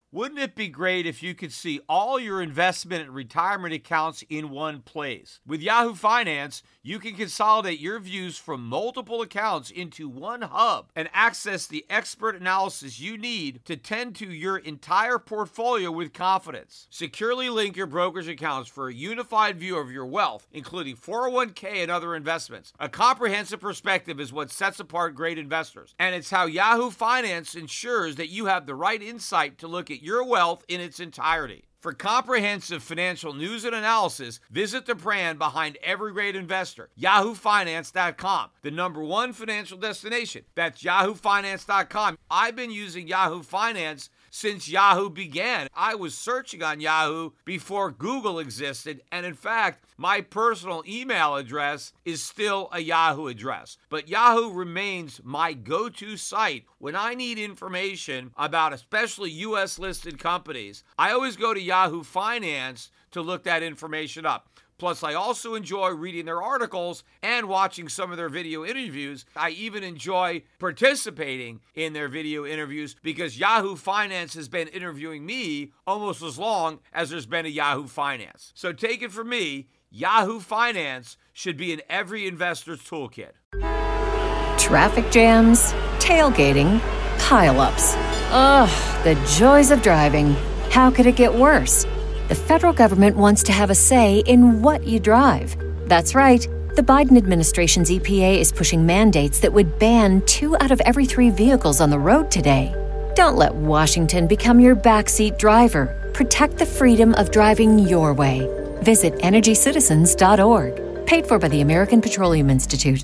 Wouldn't it be great if you could see all your investment and retirement accounts in one place? With Yahoo Finance, you can consolidate your views from multiple accounts into one hub and access the expert analysis you need to tend to your entire portfolio with confidence. Securely link your brokerage accounts for a unified view of your wealth, including 401k and other investments. A comprehensive perspective is what sets apart great investors, and it's how Yahoo Finance ensures that you have the right insight to look at your wealth in its entirety. For comprehensive financial news and analysis, visit the brand behind every great investor, yahoofinance.com, the #1 financial destination. That's yahoofinance.com. I've been using Yahoo Finance since Yahoo began. I was searching on Yahoo before Google existed, and in fact, my personal email address is still a Yahoo address. But Yahoo remains my go-to site when I need information about especially U.S.-listed companies. I always go to Yahoo Finance to look that information up. Plus, I also enjoy reading their articles and watching some of their video interviews. I even enjoy participating in their video interviews because Yahoo Finance has been interviewing me almost as long as there's been a Yahoo Finance. So take it from me, Yahoo Finance should be in every investor's toolkit. Traffic jams, tailgating, pileups. Ugh, the joys of driving. How could it get worse? The federal government wants to have a say in what you drive. That's right. The Biden administration's EPA is pushing mandates that would ban 2 out of every 3 vehicles on the road today. Don't let Washington become your backseat driver. Protect the freedom of driving your way. Visit EnergyCitizens.org. Paid for by the American Petroleum Institute.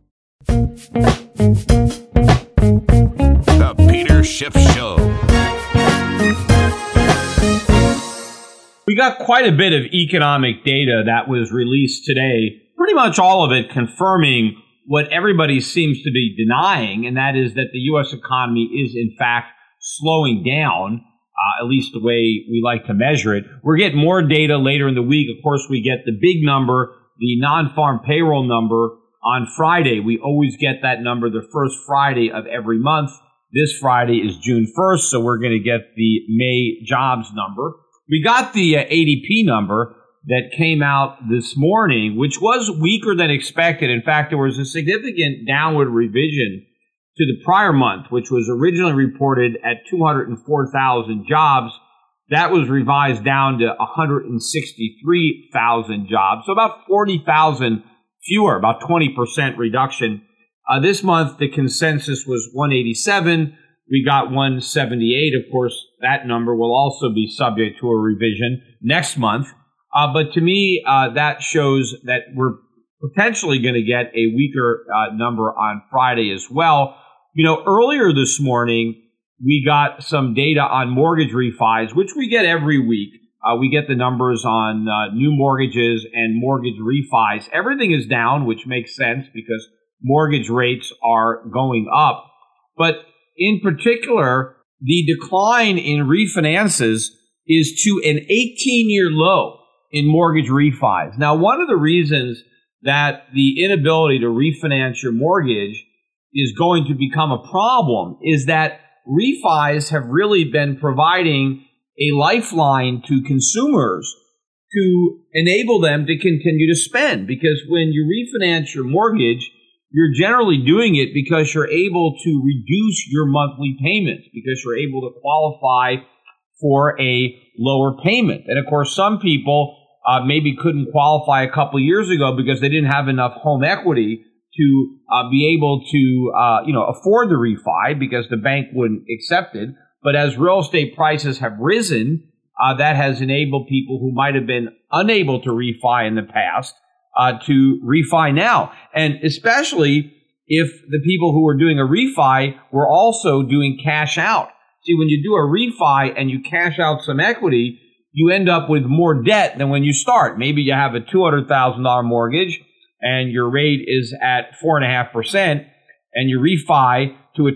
The Peter Schiff Show. We got quite a bit of economic data that was released today, pretty much all of it confirming what everybody seems to be denying, and that is that the U.S. economy is, in fact, slowing down, at least the way we like to measure it. We're getting more data later in the week. Of course, we get the big number, the non-farm payroll number, on Friday. We always get that number the first Friday of every month. This Friday is June 1st, so we're going to get the May jobs number. We got the ADP number that came out this morning, which was weaker than expected. In fact, there was a significant downward revision to the prior month, which was originally reported at 204,000 jobs. That was revised down to 163,000 jobs, so about 40,000 fewer, about 20% reduction. This month, the consensus was 187. We got 178. Of course, that number will also be subject to a revision next month. But to me, that shows that we're potentially going to get a weaker number on Friday as well. You know, earlier this morning, we got some data on mortgage refis, which we get every week. We get the numbers on new mortgages and mortgage refis. Everything is down, which makes sense because mortgage rates are going up. But in particular, the decline in refinances is to an 18-year low in mortgage refis. Now, one of the reasons that the inability to refinance your mortgage is going to become a problem is that refis have really been providing a lifeline to consumers to enable them to continue to spend. Because when you refinance your mortgage, you're generally doing it because you're able to reduce your monthly payments, because you're able to qualify for a lower payment. And of course, some people maybe couldn't qualify a couple of years ago because they didn't have enough home equity to be able to afford the refi because the bank wouldn't accept it. But as real estate prices have risen, that has enabled people who might have been unable to refi in the past to refi now. And especially if the people who were doing a refi were also doing cash out. See, when you do a refi and you cash out some equity, you end up with more debt than when you start. Maybe you have a $200,000 mortgage and your rate is at 4.5%, and you refi to a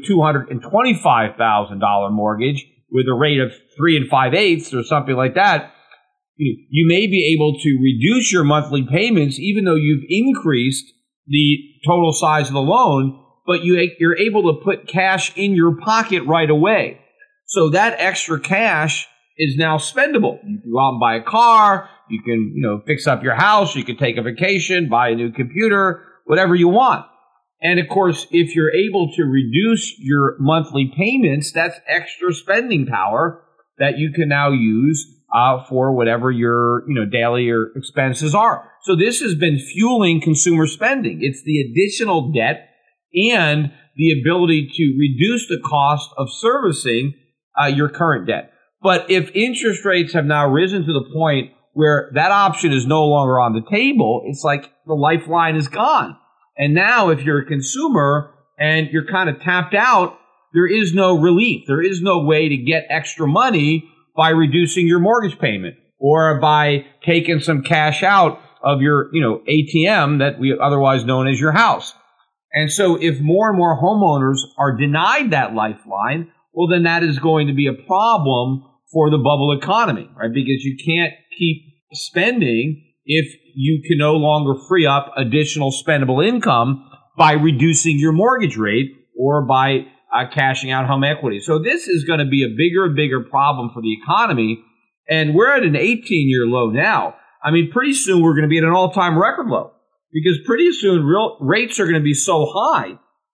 $225,000 mortgage with a rate of 3 5/8 or something like that. You may be able to reduce your monthly payments even though you've increased the total size of the loan, but you're able to put cash in your pocket right away. So that extra cash is now spendable. You can go out and buy a car. You can, fix up your house. You can take a vacation, buy a new computer, whatever you want. And of course, if you're able to reduce your monthly payments, that's extra spending power that you can now use for whatever your, daily or expenses are. So this has been fueling consumer spending. It's the additional debt and the ability to reduce the cost of servicing your current debt. But if interest rates have now risen to the point where that option is no longer on the table, it's like the lifeline is gone. And now if you're a consumer and you're kind of tapped out, there is no relief. There is no way to get extra money by reducing your mortgage payment or by taking some cash out of your, ATM that we otherwise known as your house. And so if more and more homeowners are denied that lifeline, well, then that is going to be a problem for the bubble economy, right? Because you can't keep spending if you can no longer free up additional spendable income by reducing your mortgage rate or by cashing out home equity. So this is going to be a bigger and bigger problem for the economy. And we're at an 18-year low now. I mean, pretty soon we're going to be at an all-time record low because pretty soon real rates are going to be so high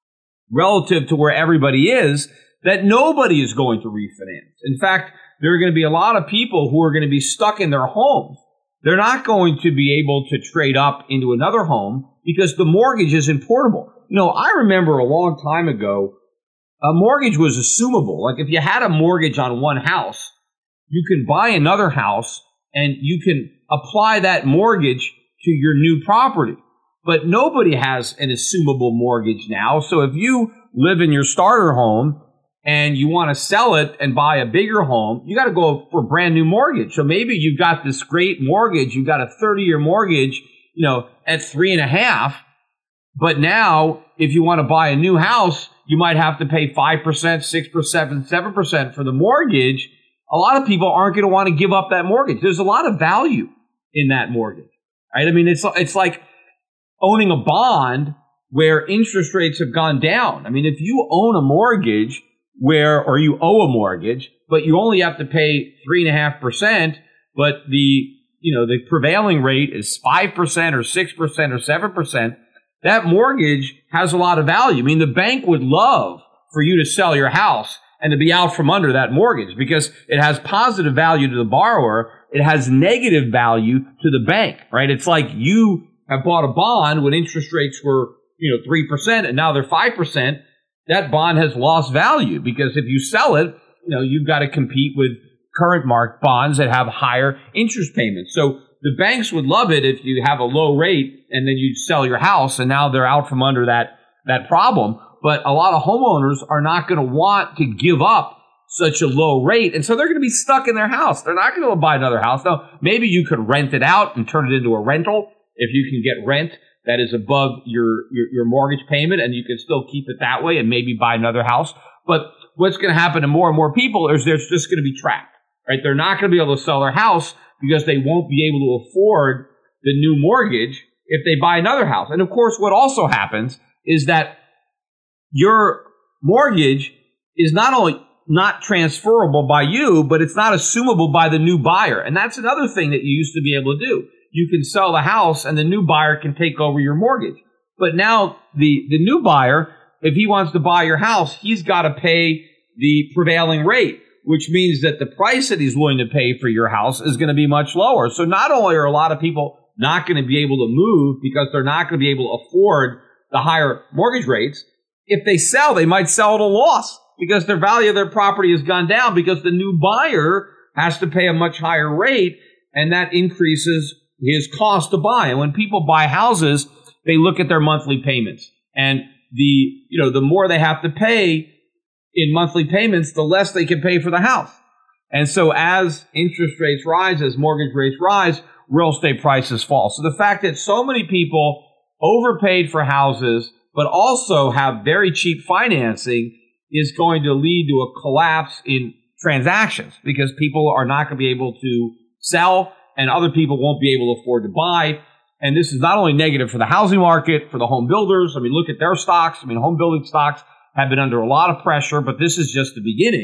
relative to where everybody is that nobody is going to refinance. In fact, there are going to be a lot of people who are going to be stuck in their homes. They're not going to be able to trade up into another home because the mortgage isn't portable. I remember a long time ago, a mortgage was assumable. Like if you had a mortgage on one house, you can buy another house and you can apply that mortgage to your new property. But nobody has an assumable mortgage now. So if you live in your starter home and you want to sell it and buy a bigger home, you got to go for a brand new mortgage. So maybe you've got this great mortgage, you've got a 30-year mortgage, at 3.5%. But now, if you want to buy a new house, you might have to pay 5%, 6%, 7% for the mortgage. A lot of people aren't going to want to give up that mortgage. There's a lot of value in that mortgage, right? I mean, it's like owning a bond where interest rates have gone down. I mean, if you own a mortgage or you owe a mortgage, but you only have to pay 3.5%, but the prevailing rate is 5% or 6% or 7%, that mortgage has a lot of value. I mean, the bank would love for you to sell your house and to be out from under that mortgage because it has positive value to the borrower. It has negative value to the bank, right? It's like you have bought a bond when interest rates were, 3% and now they're 5%. That bond has lost value because if you sell it, you've got to compete with current market bonds that have higher interest payments. So the banks would love it if you have a low rate and then you sell your house and now they're out from under that problem. But a lot of homeowners are not going to want to give up such a low rate. And so they're going to be stuck in their house. They're not going to buy another house. Now, maybe you could rent it out and turn it into a rental if you can get rent that is above your mortgage payment and you can still keep it that way and maybe buy another house. But what's going to happen to more and more people is they're just going to be trapped, right? They're not going to be able to sell their house because they won't be able to afford the new mortgage if they buy another house. And of course, what also happens is that your mortgage is not only not transferable by you, but it's not assumable by the new buyer. And that's another thing that you used to be able to do. You can sell the house and the new buyer can take over your mortgage. But now the new buyer, if he wants to buy your house, he's got to pay the prevailing rate, which means that the price that he's willing to pay for your house is going to be much lower. So not only are a lot of people not going to be able to move because they're not going to be able to afford the higher mortgage rates, if they sell, they might sell at a loss because their value of their property has gone down because the new buyer has to pay a much higher rate, and that increases his cost to buy. And when people buy houses, they look at their monthly payments, and the more they have to pay in monthly payments, the less they can pay for the house. And so as interest rates rise, as mortgage rates rise, real estate prices fall. So the fact that so many people overpaid for houses, but also have very cheap financing is going to lead to a collapse in transactions because people are not going to be able to sell and other people won't be able to afford to buy. And this is not only negative for the housing market, for the home builders. I mean, look at their stocks. I mean, home building stocks have been under a lot of pressure, but this is just the beginning.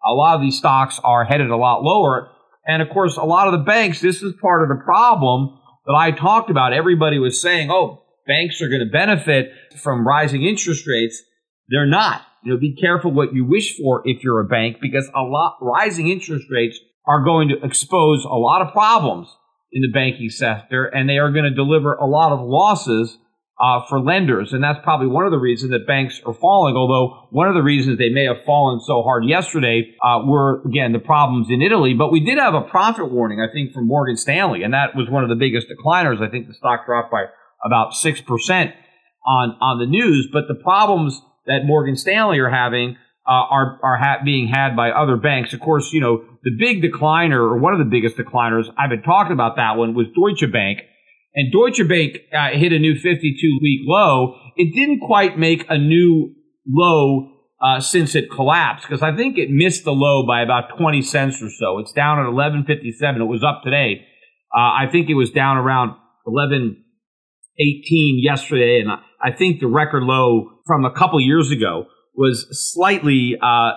a lot of these stocks are headed a lot lower. And of course, a lot of the banks, this is part of the problem that I talked about. Everybody was saying, oh, banks are going to benefit from rising interest rates. They're not. Be careful what you wish for if you're a bank, because rising interest rates are going to expose a lot of problems in the banking sector, and they are going to deliver a lot of losses for lenders. And that's probably one of the reasons that banks are falling, although one of the reasons they may have fallen so hard yesterday were, again, the problems in Italy. But we did have a profit warning, I think, from Morgan Stanley, and that was one of the biggest decliners. I think the stock dropped by about 6% on the news. But the problems that Morgan Stanley are having are being had by other banks. Of course, the big decliner, or one of the biggest decliners, I've been talking about that one, was Deutsche Bank. And Deutsche Bank hit a new 52-week low. It didn't quite make a new low since it collapsed, because I think it missed the low by about 20 cents or so. It's down at 11.57. It was up today. I think it was down around 11.18 yesterday, and I think the record low from a couple years ago was slightly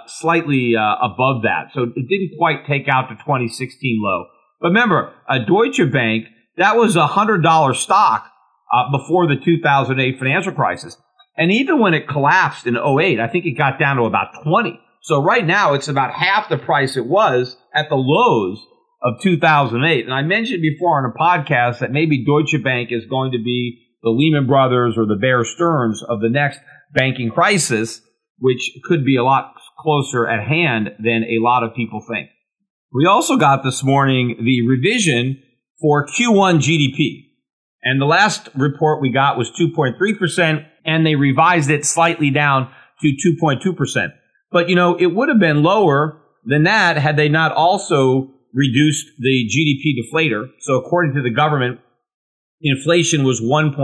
above that. So it didn't quite take out the 2016 low. But remember, Deutsche Bank, that was a $100 stock before the 2008 financial crisis. And even when it collapsed in 2008, I think it got down to about 20. So right now, it's about half the price it was at the lows of 2008. And I mentioned before on a podcast that maybe Deutsche Bank is going to be the Lehman Brothers or the Bear Stearns of the next banking crisis, which could be a lot closer at hand than a lot of people think. We also got this morning the revision for Q1 GDP. And the last report we got was 2.3%, and they revised it slightly down to 2.2%. But, it would have been lower than that had they not also reduced the GDP deflator. So according to the government, inflation was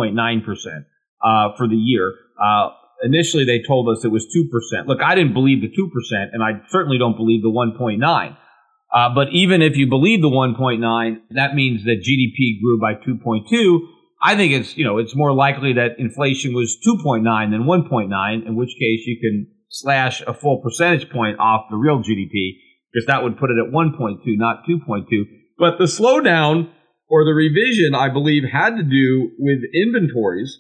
1.9% for the year. Initially, they told us it was 2%. Look, I didn't believe the 2%, and I certainly don't believe the 1.9. But even if you believe the 1.9, that means that GDP grew by 2.2. I think it's more likely that inflation was 2.9 than 1.9, in which case you can slash a full percentage point off the real GDP, because that would put it at 1.2, not 2.2. But the slowdown or the revision, I believe, had to do with inventories,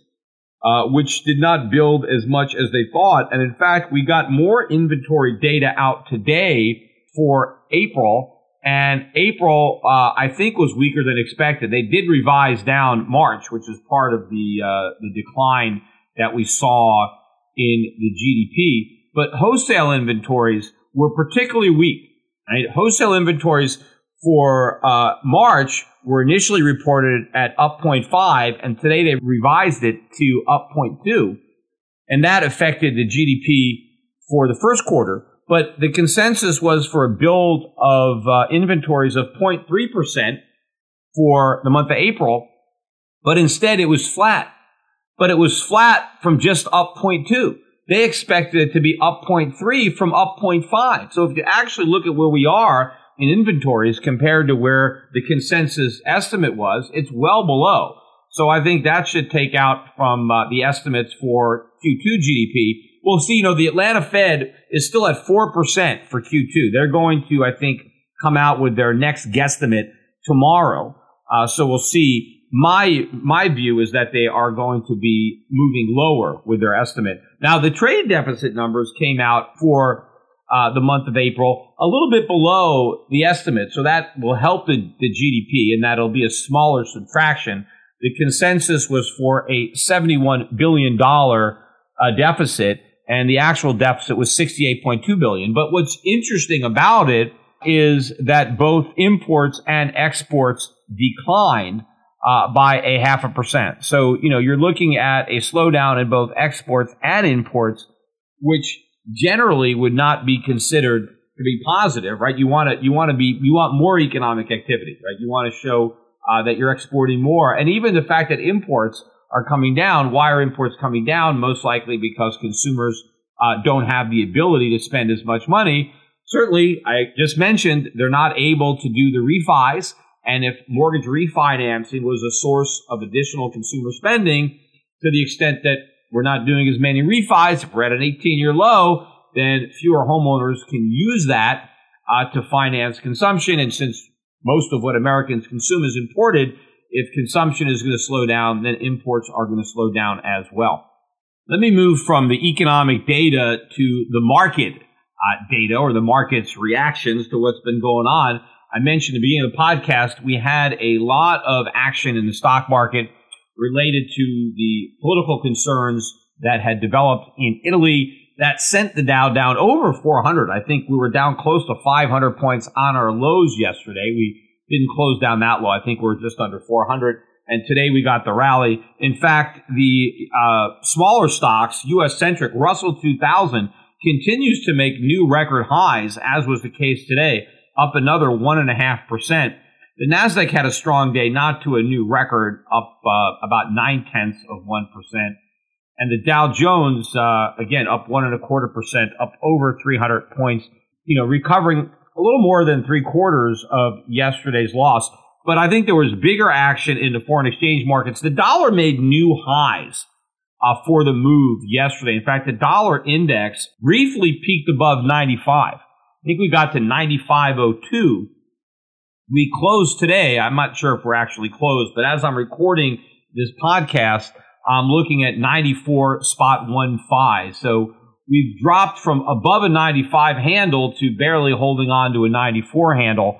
which did not build as much as they thought. And in fact, we got more inventory data out today for April, and April, I think, was weaker than expected. They did revise down March, which is part of the decline that we saw in the GDP. But wholesale inventories were particularly weak. Right? Wholesale inventories for March were initially reported at up 0.5, and today they revised it to up 0.2, and that affected the GDP for the first quarter. But the consensus was for a build of inventories of 0.3% for the month of April, but instead it was flat. But it was flat from just up 0.2. They expected it to be up 0.3 from up 0.5. So if you actually look at where we are in inventories compared to where the consensus estimate was, it's well below. So I think that should take out from the estimates for Q2 GDP. We'll see, the Atlanta Fed is still at 4% for Q2. They're going to, I think, come out with their next guesstimate tomorrow. So we'll see. My view is that they are going to be moving lower with their estimate. Now, the trade deficit numbers came out for the month of April a little bit below the estimate. So that will help the GDP, and that'll be a smaller subtraction. The consensus was for a $71 billion deficit, and the actual deficit was $68.2 billion. But what's interesting about it is that both imports and exports declined by 0.5%. So, you're looking at a slowdown in both exports and imports, which generally would not be considered to be positive, right? You want more economic activity, right? You want to show that you're exporting more. And even the fact that imports are coming down. Why are imports coming down? Most likely because consumers don't have the ability to spend as much money. Certainly, I just mentioned they're not able to do the refis. And if mortgage refinancing was a source of additional consumer spending, to the extent that we're not doing as many refis, if we're at an 18-year low, then fewer homeowners can use that to finance consumption. And since most of what Americans consume is imported, if consumption is going to slow down, then imports are going to slow down as well. Let me move from the economic data to the market data, or the market's reactions to what's been going on. I mentioned at the beginning of the podcast, we had a lot of action in the stock market related to the political concerns that had developed in Italy that sent the Dow down over 400. I think we were down close to 500 points on our lows yesterday. We didn't close down that low. I think we were just under 400. And today we got the rally. In fact, the smaller stocks, U.S.-centric, Russell 2000, continues to make new record highs, as was the case today, up another 1.5%. The Nasdaq had a strong day, not to a new record, up about 0.9%. And the Dow Jones, again, up 1.25%, up over 300 points, recovering a little more than 3/4 of yesterday's loss. But I think there was bigger action in the foreign exchange markets. The dollar made new highs for the move yesterday. In fact, the dollar index briefly peaked above 95. I think we got to 95.02. We closed today. I'm not sure if we're actually closed, but as I'm recording this podcast, I'm looking at 94.15. So we've dropped from above a 95 handle to barely holding on to a 94 handle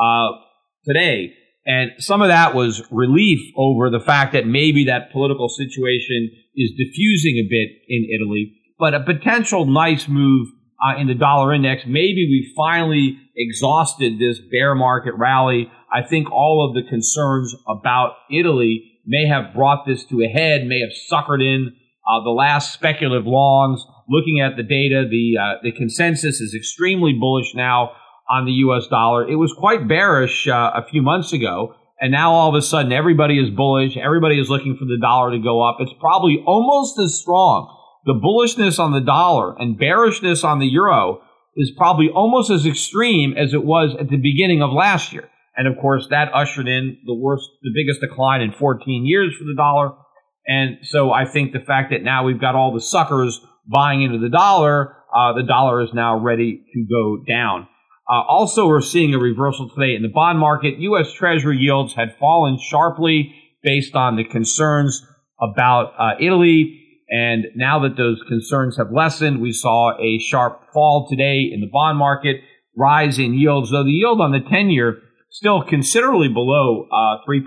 today. And some of that was relief over the fact that maybe that political situation is diffusing a bit in Italy, but a potential nice move in the dollar index. Maybe we finally exhausted this bear market rally. I think all of the concerns about Italy may have brought this to a head, may have suckered in the last speculative longs. Looking at the data, the consensus is extremely bullish now on the U.S. dollar. It was quite bearish a few months ago, and now all of a sudden everybody is bullish. Everybody is looking for the dollar to go up. It's probably almost as strong. The bullishness on the dollar and bearishness on the euro is probably almost as extreme as it was at the beginning of last year. And of course, that ushered in the biggest decline in 14 years for the dollar. And so I think the fact that now we've got all the suckers buying into the dollar is now ready to go down. Also, we're seeing a reversal today in the bond market. U.S. Treasury yields had fallen sharply based on the concerns about Italy. And now that those concerns have lessened, we saw a sharp fall today in the bond market, rise in yields, though the yield on the 10-year still considerably below 3%,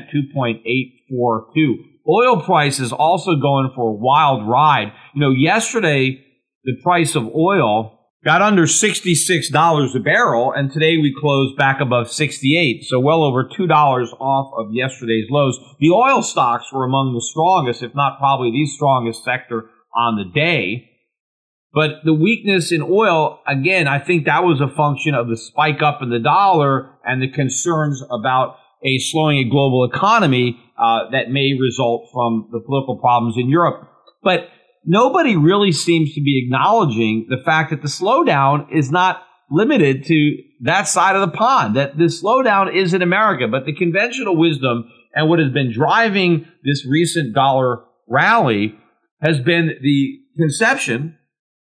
2.842. Oil price is also going for a wild ride. Yesterday, the price of oil got under $66 a barrel, and today we closed back above $68, so well over $2 off of yesterday's lows. The oil stocks were among the strongest, if not probably the strongest sector on the day. But the weakness in oil, again, I think that was a function of the spike up in the dollar and the concerns about a slowing global economy that may result from the political problems in Europe. But nobody really seems to be acknowledging the fact that the slowdown is not limited to that side of the pond, that the slowdown is in America. But the conventional wisdom and what has been driving this recent dollar rally has been the perception,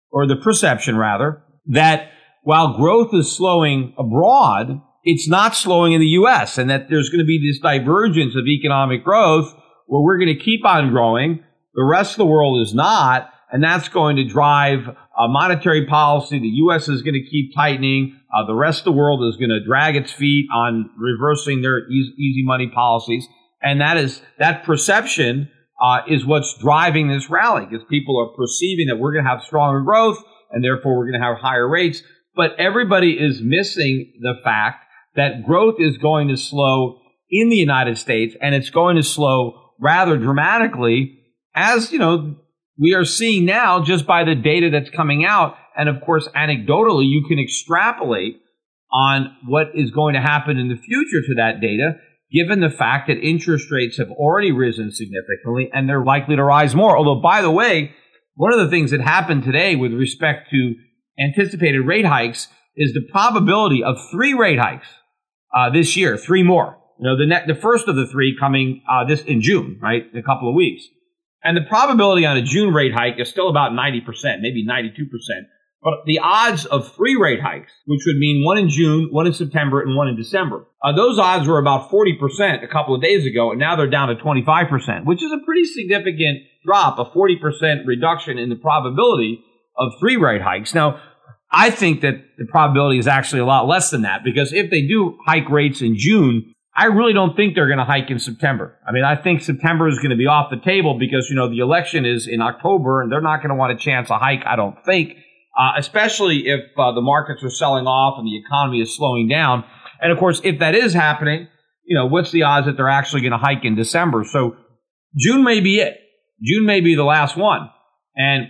that while growth is slowing abroad, it's not slowing in the U.S., and that there's going to be this divergence of economic growth where we're going to keep on growing. The rest of the world is not, and that's going to drive monetary policy. The U.S. is going to keep tightening. The rest of the world is going to drag its feet on reversing their easy money policies. And that perception is what's driving this rally, because people are perceiving that we're going to have stronger growth and therefore we're going to have higher rates. But everybody is missing the fact that growth is going to slow in the United States, and it's going to slow rather dramatically, as we are seeing now just by the data that's coming out. And of course, anecdotally, you can extrapolate on what is going to happen in the future to that data, given the fact that interest rates have already risen significantly and they're likely to rise more. Although, by the way, one of the things that happened today with respect to anticipated rate hikes is the probability of 3 rate hikes this year, 3 more. The first of the 3 coming this in June, right, in a couple of weeks. And the probability on a June rate hike is still about 90%, maybe 92%. But the odds of 3 rate hikes, which would mean one in June, one in September, and one in December, those odds were about 40% a couple of days ago, and now they're down to 25%, which is a pretty significant drop, a 40% reduction in the probability of 3 rate hikes. Now, I think that the probability is actually a lot less than that, because if they do hike rates in June, I really don't think they're going to hike in September. I mean, I think September is going to be off the table because, the election is in October, and they're not going to want a chance to hike, I don't think. Especially if the markets are selling off and the economy is slowing down. And, of course, if that is happening, what's the odds that they're actually going to hike in December? So June may be it. June may be the last one. And,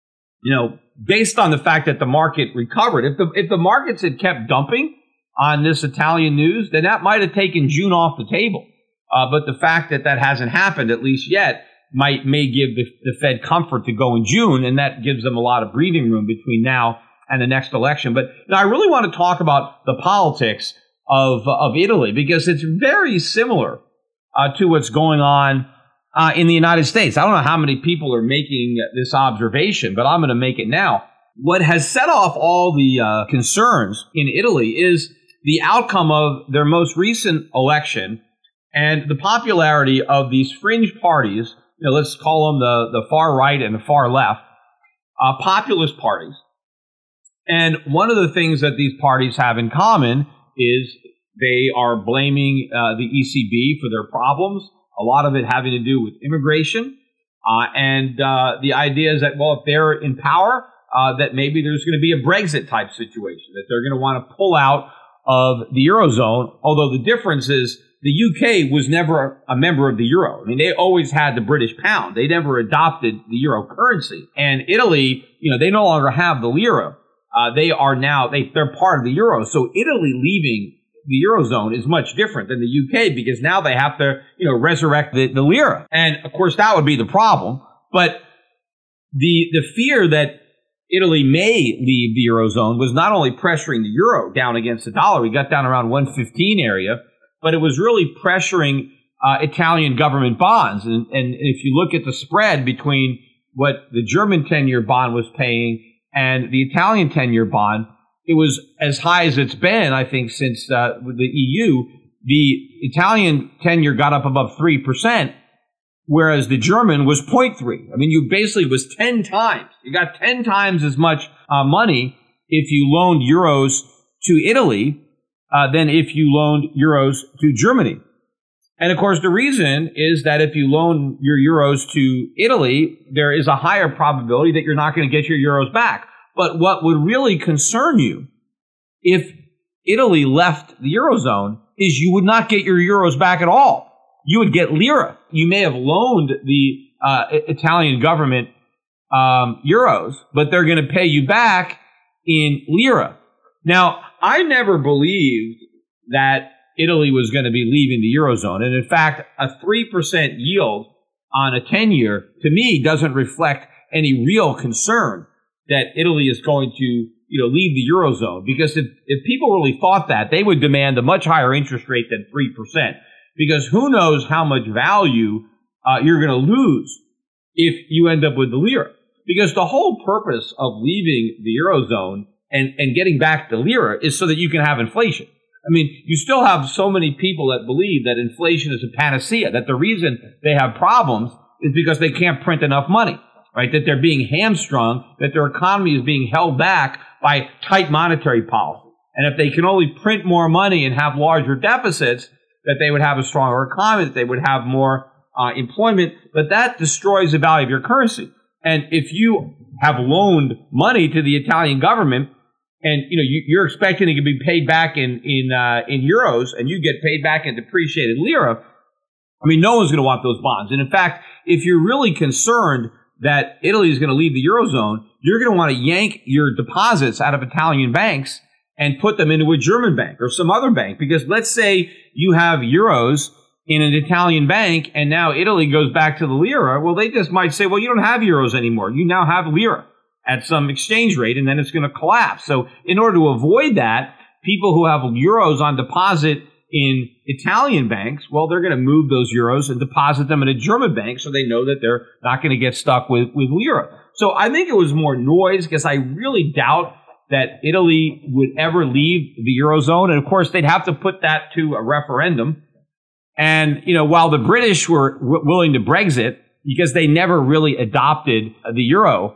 based on the fact that the market recovered, if the markets had kept dumping on this Italian news, then that might have taken June off the table. But the fact that that hasn't happened, at least yet, may give the Fed comfort to go in June, and that gives them a lot of breathing room between now and the next election. But I really want to talk about the politics of Italy, because it's very similar to what's going on in the United States. I don't know how many people are making this observation, but I'm going to make it now. What has set off all the concerns in Italy is the outcome of their most recent election and the popularity of these fringe parties. Let's call them the far right and the far left, populist parties. And one of the things that these parties have in common is they are blaming the ECB for their problems, a lot of it having to do with immigration. And the idea is that, if they're in power, that maybe there's going to be a Brexit type situation, that they're going to want to pull out of the Eurozone, although the difference is the UK was never a member of the euro. I mean, they always had the British pound. They never adopted the euro currency. And Italy, they no longer have the lira. They are now, they're part of the euro. So Italy leaving the eurozone is much different than the UK, because now they have to, resurrect the lira. And of course, that would be the problem. But the fear that Italy may leave the eurozone was not only pressuring the euro down against the dollar. We got down around 115 area. But it was really pressuring Italian government bonds. And if you look at the spread between what the German 10-year bond was paying and the Italian 10-year bond, it was as high as it's been, I think, since the EU. The Italian 10-year got up above 3%, whereas the German was 0.3. I mean, you basically was 10 times. You got 10 times as much money if you loaned euros to Italy than if you loaned euros to Germany. And of course, the reason is that if you loan your euros to Italy, there is a higher probability that you're not going to get your euros back. But what would really concern you if Italy left the eurozone is you would not get your euros back at all. You would get lira. You may have loaned the Italian government euros, but they're going to pay you back in lira. Now, I never believed that Italy was going to be leaving the eurozone. And in fact, a 3% yield on a 10-year, to me, doesn't reflect any real concern that Italy is going to, leave the eurozone. Because if people really thought that, they would demand a much higher interest rate than 3%. Because who knows how much value you're going to lose if you end up with the lira. Because the whole purpose of leaving the eurozone and getting back the lira is so that you can have inflation. I mean, you still have so many people that believe that inflation is a panacea, that the reason they have problems is because they can't print enough money, right? That they're being hamstrung, that their economy is being held back by tight monetary policy. And if they can only print more money and have larger deficits, that they would have a stronger economy, that they would have more employment, but that destroys the value of your currency. And if you have loaned money to the Italian government, and you're expecting it to be paid back in euros, and you get paid back in depreciated lira, I mean, no one's going to want those bonds. And in fact, if you're really concerned that Italy is going to leave the eurozone, you're going to want to yank your deposits out of Italian banks and put them into a German bank or some other bank. Because let's say you have euros in an Italian bank, and now Italy goes back to the lira. Well, they just might say, well, you don't have euros anymore. You now have lira at some exchange rate, and then it's going to collapse. So in order to avoid that, people who have euros on deposit in Italian banks, well, they're going to move those euros and deposit them in a German bank so they know that they're not going to get stuck with lira. So I think it was more noise because I really doubt that Italy would ever leave the Eurozone. And of course, they'd have to put that to a referendum. And, while the British were willing to Brexit because they never really adopted the euro,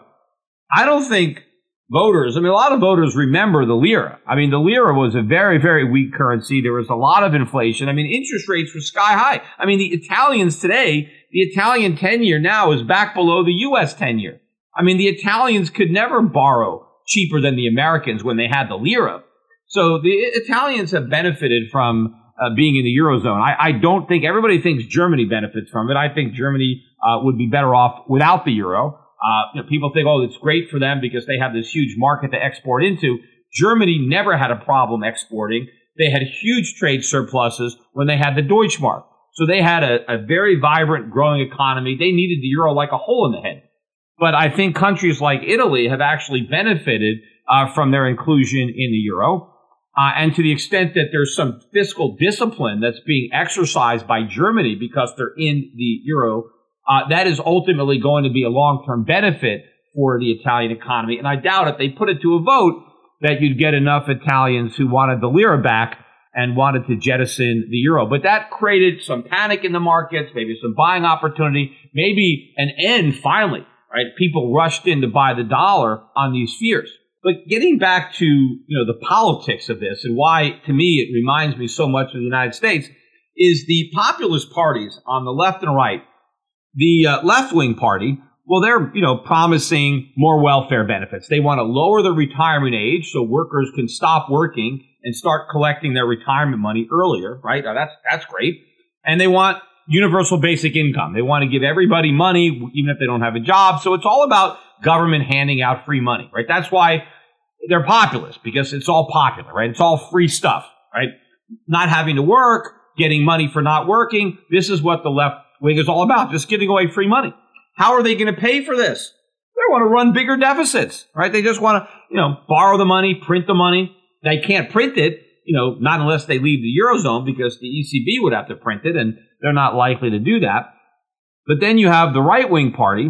I don't think voters, a lot of voters remember the lira. The lira was a very, very weak currency. There was a lot of inflation. Interest rates were sky high. The Italians today, the Italian 10-year now is back below the U.S. 10-year. The Italians could never borrow cheaper than the Americans when they had the lira. So the Italians have benefited from being in the Eurozone. I don't think everybody thinks Germany benefits from it. I think Germany would be better off without the euro. People think, it's great for them because they have this huge market to export into. Germany never had a problem exporting. They had huge trade surpluses when they had the Deutschmark. So they had a very vibrant, growing economy. They needed the euro like a hole in the head. But I think countries like Italy have actually benefited from their inclusion in the euro. And to the extent that there's some fiscal discipline that's being exercised by Germany because they're in the euro, that is ultimately going to be a long-term benefit for the Italian economy. And I doubt if they put it to a vote that you'd get enough Italians who wanted the lira back and wanted to jettison the euro. But that created some panic in the markets, maybe some buying opportunity, maybe an end finally, right? People rushed in to buy the dollar on these fears. But getting back to, the politics of this and why, to me, it reminds me so much of the United States is the populist parties on the left and right. The left-wing party, they're, promising more welfare benefits. They want to lower the retirement age so workers can stop working and start collecting their retirement money earlier, right? Now, that's great. And they want universal basic income. They want to give everybody money, even if they don't have a job. So it's all about government handing out free money, right? That's why they're populist, because it's all popular, right? It's all free stuff, right? Not having to work, getting money for not working. This is what the left wing is all about, just giving away free money. How are they going to pay for this? They want to run bigger deficits, right? They just want to, borrow the money, print the money. They can't print it, not unless they leave the Eurozone, because the ECB would have to print it, and they're not likely to do that. But then you have the right-wing party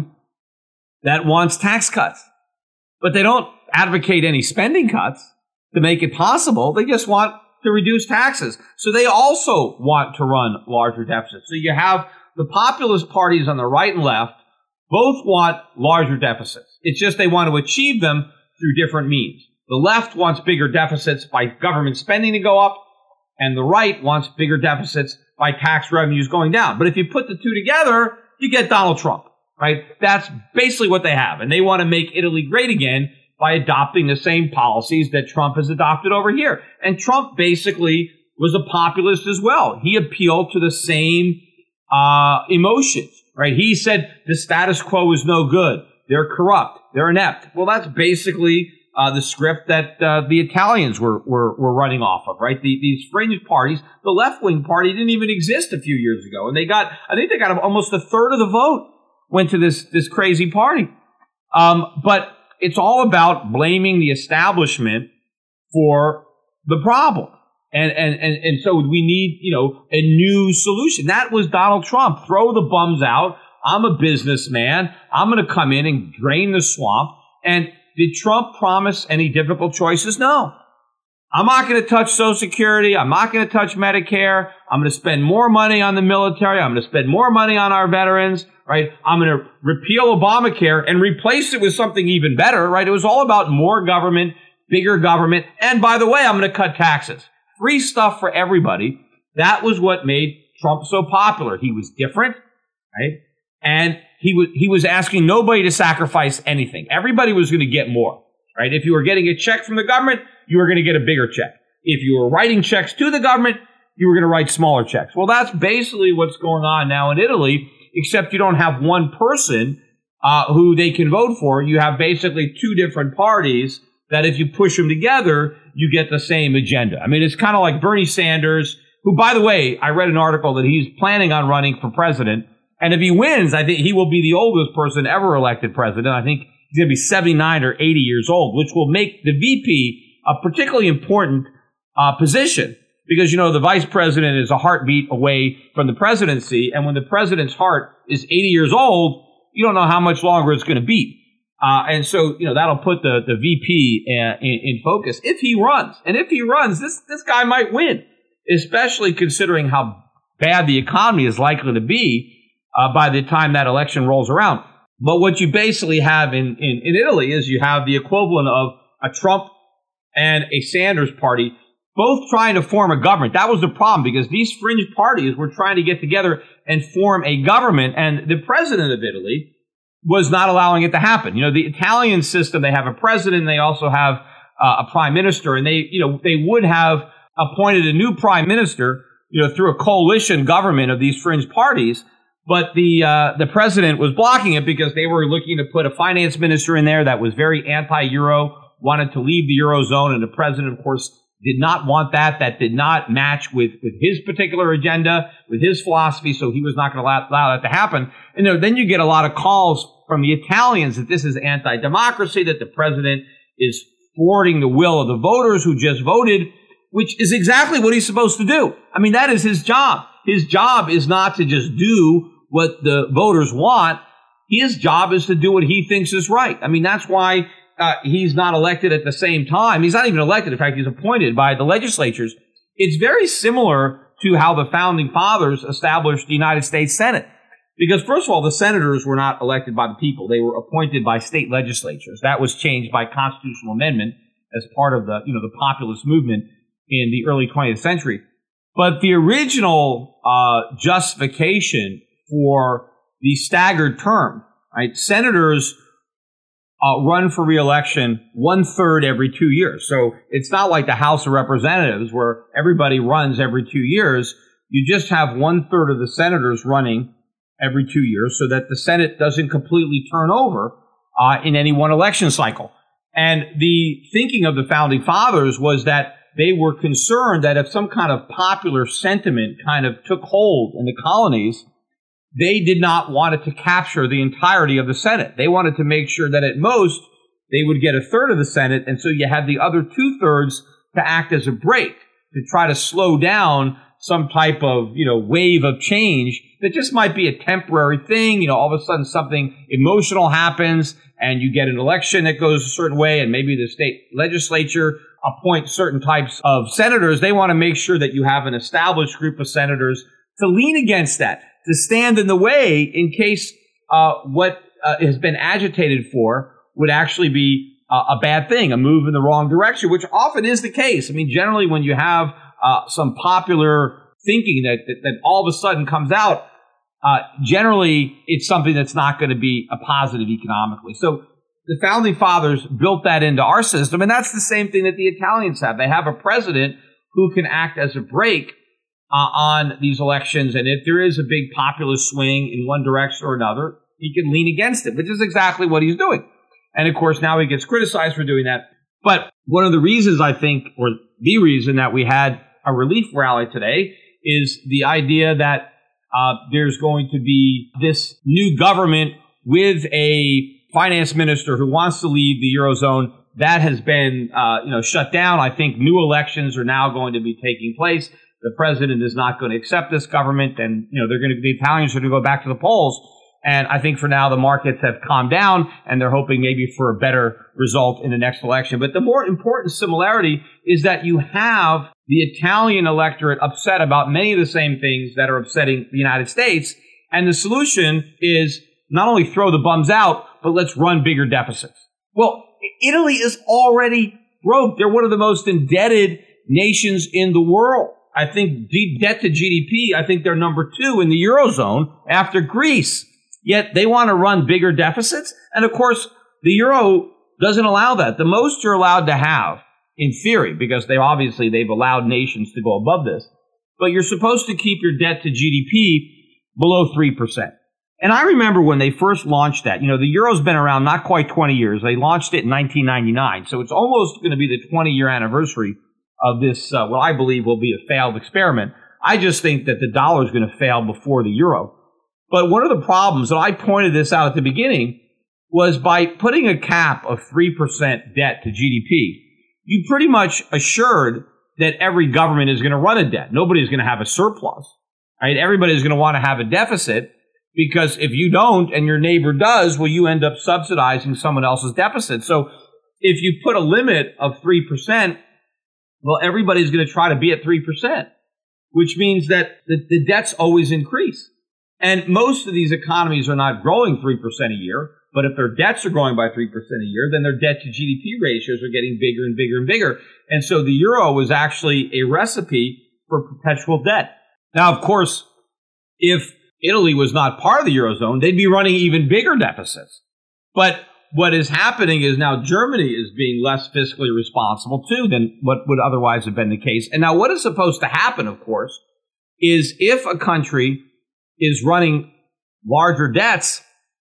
that wants tax cuts. But they don't advocate any spending cuts to make it possible. They just want to reduce taxes. So they also want to run larger deficits. So you have the populist parties on the right and left both want larger deficits. It's just they want to achieve them through different means. The left wants bigger deficits by government spending to go up, and the right wants bigger deficits by tax revenues going down. But if you put the two together, you get Donald Trump, right? That's basically what they have. And they want to make Italy great again by adopting the same policies that Trump has adopted over here. And Trump basically was a populist as well. He appealed to the same emotions, right? He said the status quo is no good. They're corrupt. They're inept. Well, that's basically the script that the Italians were running off of, right? These fringe parties, the left-wing party didn't even exist a few years ago. And I think they got almost a third of the vote went to this crazy party. But it's all about blaming the establishment for the problem. And so we need, a new solution. That was Donald Trump. Throw the bums out. I'm a businessman. I'm going to come in and drain the swamp. And did Trump promise any difficult choices? No. I'm not going to touch Social Security. I'm not going to touch Medicare. I'm going to spend more money on the military. I'm going to spend more money on our veterans, right? I'm going to repeal Obamacare and replace it with something even better, right? It was all about more government, bigger government. And by the way, I'm going to cut taxes. Free stuff for everybody. That was what made Trump so popular. He was different, right? And he was asking nobody to sacrifice anything. Everybody was going to get more, right? If you were getting a check from the government, you were going to get a bigger check. If you were writing checks to the government, you were going to write smaller checks. Well, that's basically what's going on now in Italy, except you don't have one person who they can vote for. You have basically two different parties that if you push them together, you get the same agenda. I mean, it's kind of like Bernie Sanders, who, by the way, I read an article that he's planning on running for president. And if he wins, I think he will be the oldest person ever elected president. I think he's going to be 79 or 80 years old, which will make the VP a particularly important position. Because, the vice president is a heartbeat away from the presidency. And when the president's heart is 80 years old, you don't know how much longer it's going to beat. And so, that'll put the VP in focus if he runs. And if he runs, this guy might win, especially considering how bad the economy is likely to be by the time that election rolls around. But what you basically have in Italy is you have the equivalent of a Trump and a Sanders party both trying to form a government. That was the problem, because these fringe parties were trying to get together and form a government, and the president of Italy was not allowing it to happen. The Italian system, they have a president, they also have a prime minister, and they would have appointed a new prime minister, through a coalition government of these fringe parties. But the president was blocking it because they were looking to put a finance minister in there that was very anti-Euro, wanted to leave the Eurozone, and the president, of course, did not want that. That did not match with his particular agenda, with his philosophy, so he was not going to allow that to happen. And then you get a lot of calls from the Italians that this is anti-democracy, that the president is thwarting the will of the voters who just voted, which is exactly what he's supposed to do. I mean, that is his job. His job is not to just do what the voters want. His job is to do what he thinks is right. I mean, that's why he's not elected at the same time. He's not even elected. In fact, he's appointed by the legislatures. It's very similar to how the founding fathers established the United States Senate. Because, first of all, the senators were not elected by the people. They were appointed by state legislatures. That was changed by constitutional amendment as part of the populist movement in the early 20th century. But the original justification for the staggered term, right? Senators run for re-election 1/3 every 2 years. So it's not like the House of Representatives where everybody runs every 2 years. You just have 1/3 of the senators running every 2 years so that the Senate doesn't completely turn over in any one election cycle. And the thinking of the founding fathers was that they were concerned that if some kind of popular sentiment kind of took hold in the colonies, they did not want it to capture the entirety of the Senate. They wanted to make sure that at most they would get 1/3 of the Senate, and so you had the other 2/3 to act as a brake to try to slow down some type of, wave of change that just might be a temporary thing. All of a sudden something emotional happens and you get an election that goes a certain way, and maybe the state legislature appoint certain types of senators. They want to make sure that you have an established group of senators to lean against that, to stand in the way in case what has been agitated for would actually be a bad thing, a move in the wrong direction, which often is the case. I mean, generally when you have some popular thinking that all of a sudden comes out, generally it's something that's not going to be a positive economically. So the founding fathers built that into our system, and that's the same thing that the Italians have. They have a president who can act as a brake on these elections, and if there is a big populist swing in one direction or another, he can lean against it, which is exactly what he's doing. And of course, now he gets criticized for doing that. But one of the reasons, I think, or the reason that we had a relief rally today is the idea that there's going to be this new government with a finance minister who wants to leave the Eurozone. That has been, shut down. I think new elections are now going to be taking place. The president is not going to accept this government, and the Italians are going to go back to the polls. And I think for now the markets have calmed down, and they're hoping maybe for a better result in the next election. But the more important similarity is that you have the Italian electorate upset about many of the same things that are upsetting the United States. And the solution is not only throw the bums out, but let's run bigger deficits. Well, Italy is already broke. They're one of the most indebted nations in the world. I think debt to GDP, I think they're number 2 in the Eurozone after Greece. Yet they want to run bigger deficits. And of course, the Euro doesn't allow that. The most you're allowed to have, in theory, because they've allowed nations to go above this, but you're supposed to keep your debt to GDP below 3%. And I remember when they first launched that, the Euro's been around not quite 20 years. They launched it in 1999. So it's almost going to be the 20-year anniversary of this, what I believe will be a failed experiment. I just think that the dollar is going to fail before the Euro. But one of the problems, and I pointed this out at the beginning, was by putting a cap of 3% debt to GDP, you pretty much assured that every government is going to run a debt. Nobody's going to have a surplus. Right? Everybody's going to want to have a deficit. Because if you don't and your neighbor does, well, you end up subsidizing someone else's deficit. So if you put a limit of 3%, well, everybody's going to try to be at 3%, which means that the debts always increase. And most of these economies are not growing 3% a year, but if their debts are growing by 3% a year, then their debt to GDP ratios are getting bigger and bigger and bigger. And so the euro was actually a recipe for perpetual debt. Now, of course, if Italy was not part of the Eurozone, they'd be running even bigger deficits. But what is happening is now Germany is being less fiscally responsible, too, than what would otherwise have been the case. And now what is supposed to happen, of course, is if a country is running larger debts,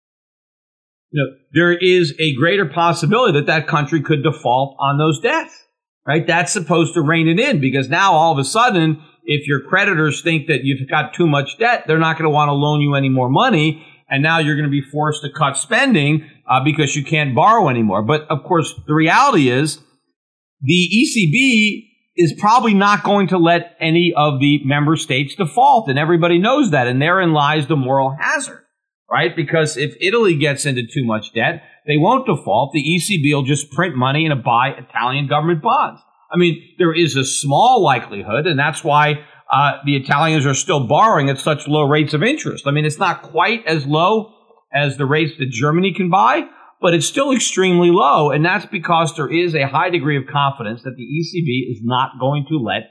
there is a greater possibility that that country could default on those debts, right? That's supposed to rein it in, because now all of a sudden, if your creditors think that you've got too much debt, they're not going to want to loan you any more money. And now you're going to be forced to cut spending because you can't borrow anymore. But of course, the reality is the ECB is probably not going to let any of the member states default. And everybody knows that. And therein lies the moral hazard, right? Because if Italy gets into too much debt, they won't default. The ECB will just print money and buy Italian government bonds. I mean, there is a small likelihood, and that's why the Italians are still borrowing at such low rates of interest. I mean, it's not quite as low as the rates that Germany can buy, but it's still extremely low, and that's because there is a high degree of confidence that the ECB is not going to let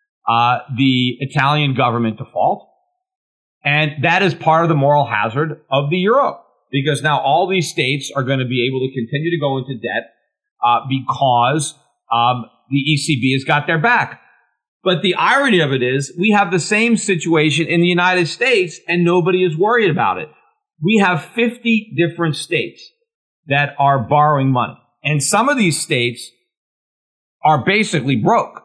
the Italian government default. And that is part of the moral hazard of the euro, because now all these states are going to be able to continue to go into debt because the ECB has got their back. But the irony of it is we have the same situation in the United States and nobody is worried about it. We have 50 different states that are borrowing money. And some of these states are basically broke.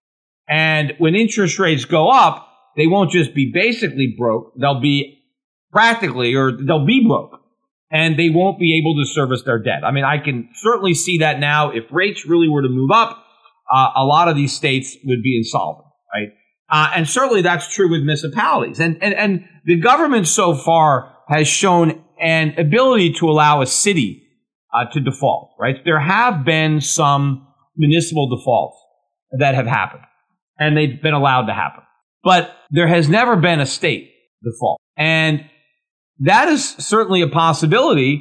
And when interest rates go up, they won't just be basically broke. They'll be practically, or they'll be broke. And they won't be able to service their debt. I mean, I can certainly see that now. If rates really were to move up, a lot of these states would be insolvent, right? And certainly that's true with municipalities. And the government so far has shown an ability to allow a city to default, right? There have been some municipal defaults that have happened, and they've been allowed to happen. But there has never been a state default. And that is certainly a possibility.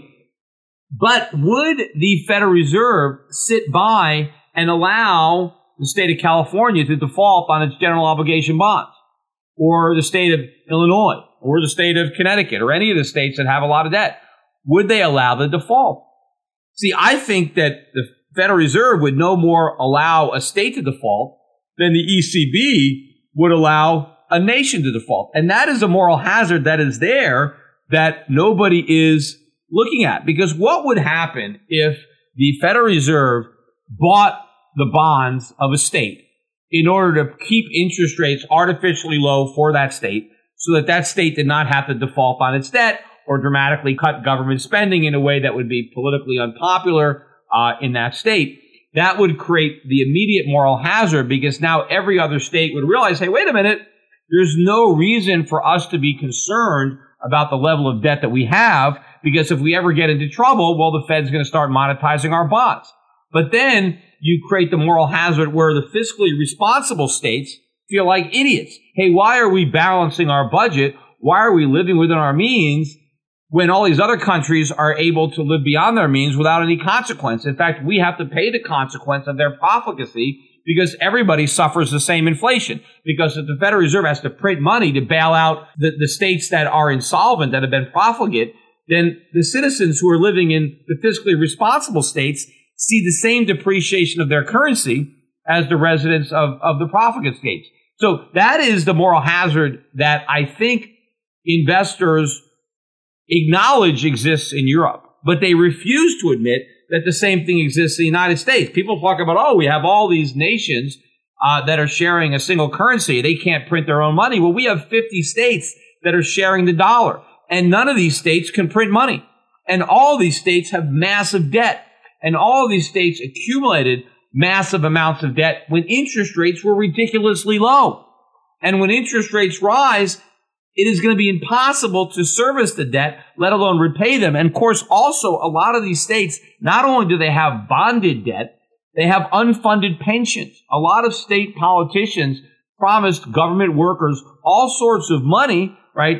But would the Federal Reserve sit by and allow the state of California to default on its general obligation bonds, or the state of Illinois, or the state of Connecticut, or any of the states that have a lot of debt? Would they allow the default? See, I think that the Federal Reserve would no more allow a state to default than the ECB would allow a nation to default. And that is a moral hazard that is there that nobody is looking at. Because what would happen if the Federal Reserve bought the bonds of a state in order to keep interest rates artificially low for that state, so that that state did not have to default on its debt or dramatically cut government spending in a way that would be politically unpopular in that state? That would create the immediate moral hazard, because now every other state would realize, hey, wait a minute, there's no reason for us to be concerned about the level of debt that we have, because if we ever get into trouble, well, the Fed's going to start monetizing our bonds. But then you create the moral hazard where the fiscally responsible states feel like idiots. Hey, why are we balancing our budget? Why are we living within our means when all these other countries are able to live beyond their means without any consequence? In fact, we have to pay the consequence of their profligacy, because everybody suffers the same inflation. Because if the Federal Reserve has to print money to bail out the states that are insolvent, that have been profligate, then the citizens who are living in the fiscally responsible states see the same depreciation of their currency as the residents of the profligate states. So that is the moral hazard that I think investors acknowledge exists in Europe, but they refuse to admit that the same thing exists in the United States. People talk about, oh, we have all these nations that are sharing a single currency. They can't print their own money. Well, we have 50 states that are sharing the dollar, and none of these states can print money. And all these states have massive debt. And all of these states accumulated massive amounts of debt when interest rates were ridiculously low. And when interest rates rise, it is going to be impossible to service the debt, let alone repay them. And of course, also, a lot of these states, not only do they have bonded debt, they have unfunded pensions. A lot of state politicians promised government workers all sorts of money, right,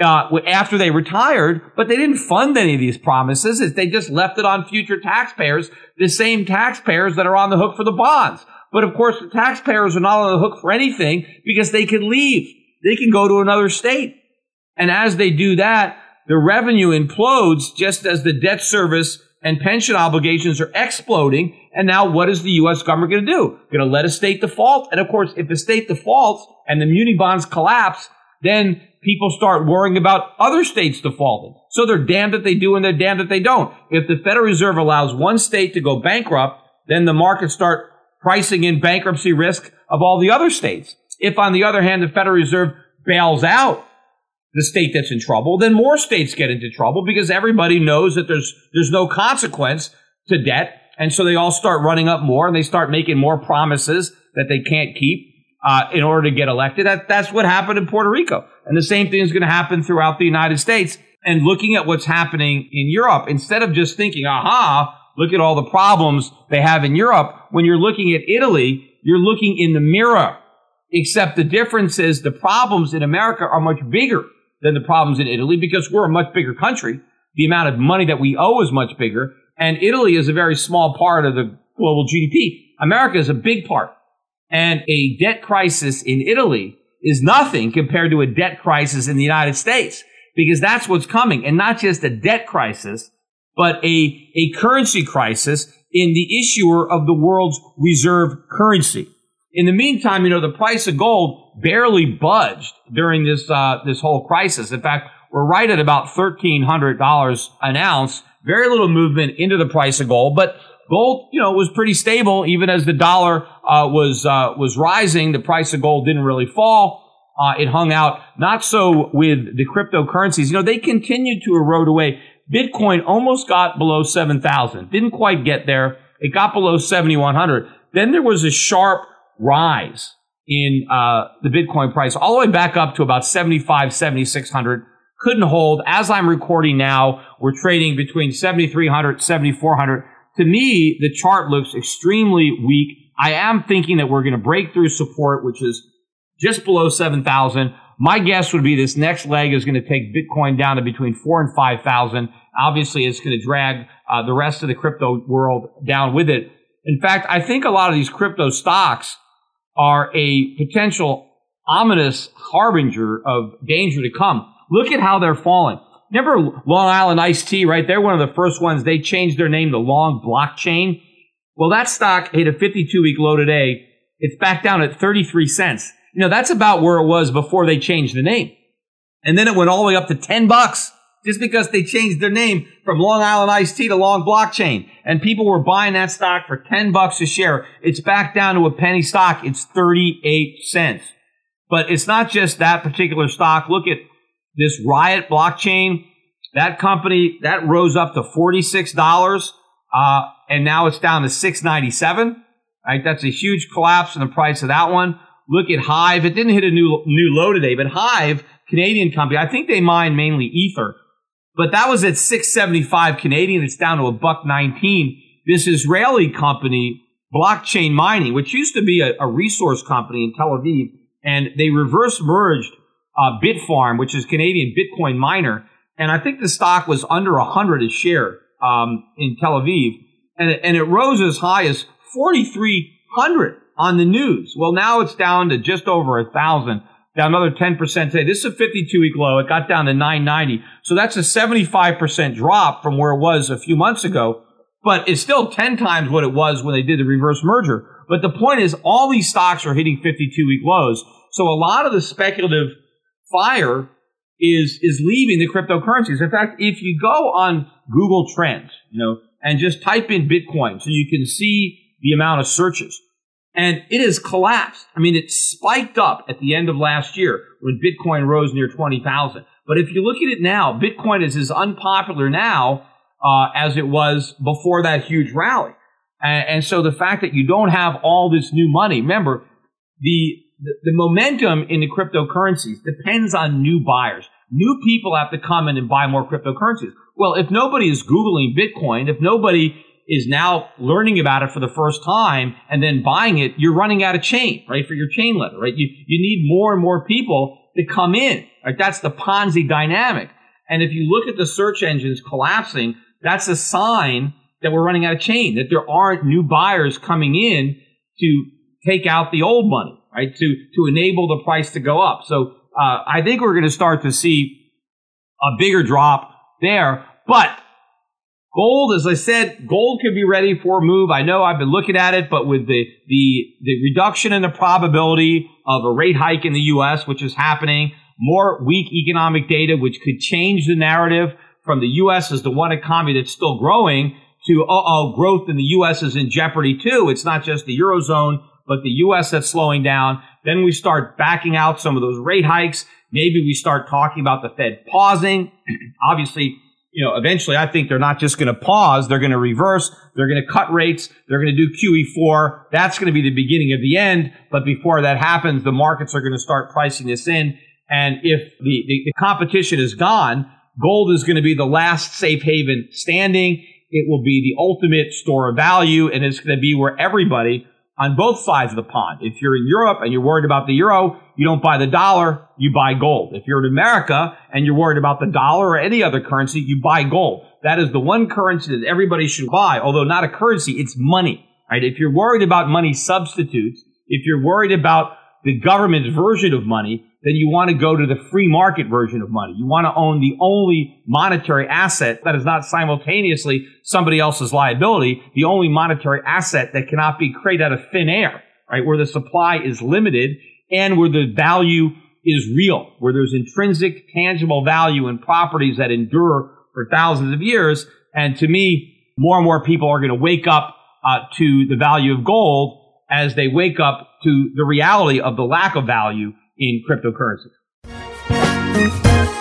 after they retired, but they didn't fund any of these promises. They just left it on future taxpayers, the same taxpayers that are on the hook for the bonds. But of course, the taxpayers are not on the hook for anything because they can leave. They can go to another state. And as they do that, the revenue implodes just as the debt service and pension obligations are exploding. And now what is the U.S. government going to do? Going to let a state default? And of course, if a state defaults and the muni bonds collapse, then people start worrying about other states defaulting. So they're damned if they do and they're damned if they don't. If the Federal Reserve allows one state to go bankrupt, then the markets start pricing in bankruptcy risk of all the other states. If, on the other hand, the Federal Reserve bails out the state that's in trouble, then more states get into trouble because everybody knows that there's no consequence to debt. And so they all start running up more and they start making more promises that they can't keep in order to get elected. That's what happened in Puerto Rico. And the same thing is going to happen throughout the United States. And looking at what's happening in Europe, instead of just thinking, aha, look at all the problems they have in Europe, when you're looking at Italy, you're looking in the mirror. Except the difference is the problems in America are much bigger than the problems in Italy because we're a much bigger country. The amount of money that we owe is much bigger. And Italy is a very small part of the global GDP. America is a big part. And a debt crisis in Italy is nothing compared to a debt crisis in the United States because that's what's coming. And not just a debt crisis, but a currency crisis in the issuer of the world's reserve currency. In the meantime, the price of gold barely budged during this whole crisis. In fact, we're right at about $1,300 an ounce. Very little movement into the price of gold, but gold, was pretty stable even as the dollar was rising. The price of gold didn't really fall. It hung out. Not so with the cryptocurrencies. They continued to erode away. Bitcoin almost got below 7,000. Didn't quite get there. It got below 7,100. Then there was a sharp rise in the Bitcoin price all the way back up to about 7,600. Couldn't hold. As I'm recording now, we're trading between 7,300, 7,400. To me, the chart looks extremely weak. I am thinking that we're going to break through support, which is just below 7,000. My guess would be this next leg is going to take Bitcoin down to between 4,000 and 5,000. Obviously, it's going to drag the rest of the crypto world down with it. In fact, I think a lot of these crypto stocks are a potential ominous harbinger of danger to come. Look at how they're falling. Remember Long Island Iced Tea, right? They're one of the first ones. They changed their name to Long Blockchain. Well, that stock hit a 52-week low today. It's back down at 33 cents. That's about where it was before they changed the name. And then it went all the way up to $10 just because they changed their name from Long Island Iced Tea to Long Blockchain. And people were buying that stock for $10 a share. It's back down to a penny stock. It's 38 cents. But it's not just that particular stock. Look at this Riot Blockchain. That company, that rose up to $46, and now it's down to $6.97. Right? That's a huge collapse in the price of that one. Look at Hive. It didn't hit a new low today, but Hive, Canadian company, I think they mine mainly Ether. But that was at $6.75 Canadian. It's down to $1.19. This Israeli company, Blockchain Mining, which used to be a resource company in Tel Aviv, and they reverse merged Bitfarm, which is Canadian Bitcoin miner, and I think the stock was under 100 a share in Tel Aviv, and it rose as high as 4,300 on the news. Well, now it's down to just over 1,000. Down another 10% today. This is a 52-week low. It got down to 990. So that's a 75% drop from where it was a few months ago. But it's still 10 times what it was when they did the reverse merger. But the point is, all these stocks are hitting 52-week lows. So a lot of the speculative fire is leaving the cryptocurrencies. In fact, if you go on Google Trends, and just type in Bitcoin so you can see the amount of searches, and it has collapsed. I mean, it spiked up at the end of last year when Bitcoin rose near 20,000. But if you look at it now, Bitcoin is as unpopular now as it was before that huge rally. And so the fact that you don't have all this new money, remember, the the momentum in the cryptocurrencies depends on new buyers. New people have to come in and buy more cryptocurrencies. Well, if nobody is Googling Bitcoin, if nobody is now learning about it for the first time and then buying it, you're running out of chain, right, for your chain letter, right? You need more and more people to come in, right? That's the Ponzi dynamic. And if you look at the search engines collapsing, that's a sign that we're running out of chain, that there aren't new buyers coming in to take out the old money, right, to enable the price to go up. So I think we're going to start to see a bigger drop there. But gold, as I said, gold could be ready for a move. I know I've been looking at it, but with the reduction in the probability of a rate hike in the U.S., which is happening, more weak economic data, which could change the narrative from the U.S. as the one economy that's still growing to, growth in the U.S. is in jeopardy too. It's not just the Eurozone, but the U.S. that's slowing down. Then we start backing out some of those rate hikes. Maybe we start talking about the Fed pausing. Obviously, eventually I think they're not just going to pause. They're going to reverse. They're going to cut rates. They're going to do QE4. That's going to be the beginning of the end. But before that happens, the markets are going to start pricing this in. And if the competition is gone, gold is going to be the last safe haven standing. It will be the ultimate store of value, and it's going to be where everybody on both sides of the pond. If you're in Europe and you're worried about the euro, you don't buy the dollar, you buy gold. If you're in America and you're worried about the dollar or any other currency, you buy gold. That is the one currency that everybody should buy, although not a currency, it's money, right? If you're worried about money substitutes, if you're worried about the government's version of money, then you want to go to the free market version of money. You want to own the only monetary asset that is not simultaneously somebody else's liability, the only monetary asset that cannot be created out of thin air, right? Where the supply is limited and where the value is real, where there's intrinsic, tangible value in properties that endure for thousands of years. And to me, more and more people are going to wake up to the value of gold as they wake up to the reality of the lack of value in cryptocurrency.